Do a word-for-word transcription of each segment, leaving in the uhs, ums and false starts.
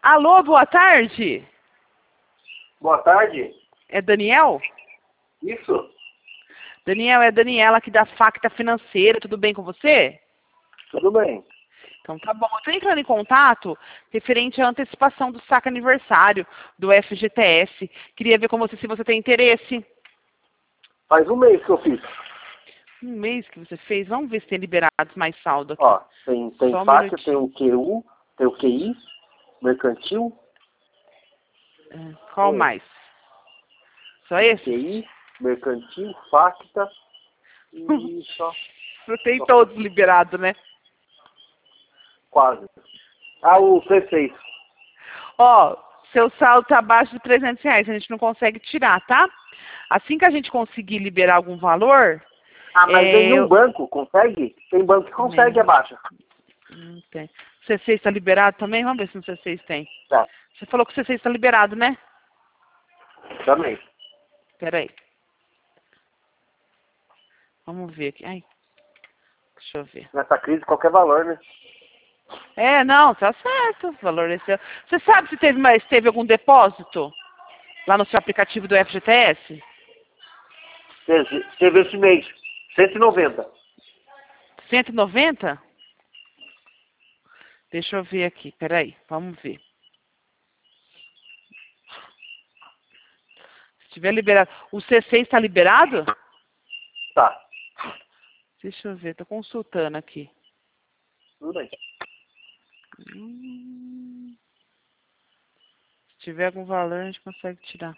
Alô, boa tarde. Boa tarde. É Daniel? Isso? Daniel, é a Daniela aqui da Facta Financeira. Tudo bem com você? Tudo bem. Então tá bom. Eu tô entrando em contato referente à antecipação do saque aniversário do F G T S. Queria ver com você se você tem interesse. Faz um mês que eu fiz. Um mês que você fez. Vamos ver se tem liberado mais saldo aqui. Ó, tem, tem Só um faixa, tem minutinho. o Q U, tem o Q I, mercantil, É, Qual Oi. mais? Só esse? Q I, mercantil, facta e só, Você tem só todos liberados, né? quase. Ah, o C seis. Ó, seu saldo tá abaixo de trezentos reais. A gente não consegue tirar, tá? Assim que a gente conseguir liberar algum valor... Ah, mas é, nenhum eu- banco consegue? Tem banco que consegue Nem. abaixo. Não tem. C seis está liberado também? Vamos ver se no C seis tem. Tá, Você falou que o C seis está liberado, né? também. Espera aí. Vamos ver aqui. Ai, deixa eu ver. Nessa crise, qualquer valor, né? É, não, tá certo. O valor é seu. Você sabe se teve, mais, teve algum depósito lá no seu aplicativo do F G T S? Teve, teve esse mês, cento e noventa. cento e noventa? Deixa eu ver aqui. Peraí, vamos ver. Se tiver liberado. O C seis está liberado? Tá, Deixa eu ver, tô consultando aqui. tudo bem. Hum, se tiver algum valor, a gente consegue tirar.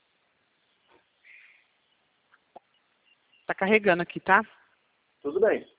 Tá carregando aqui, tá? Tudo bem.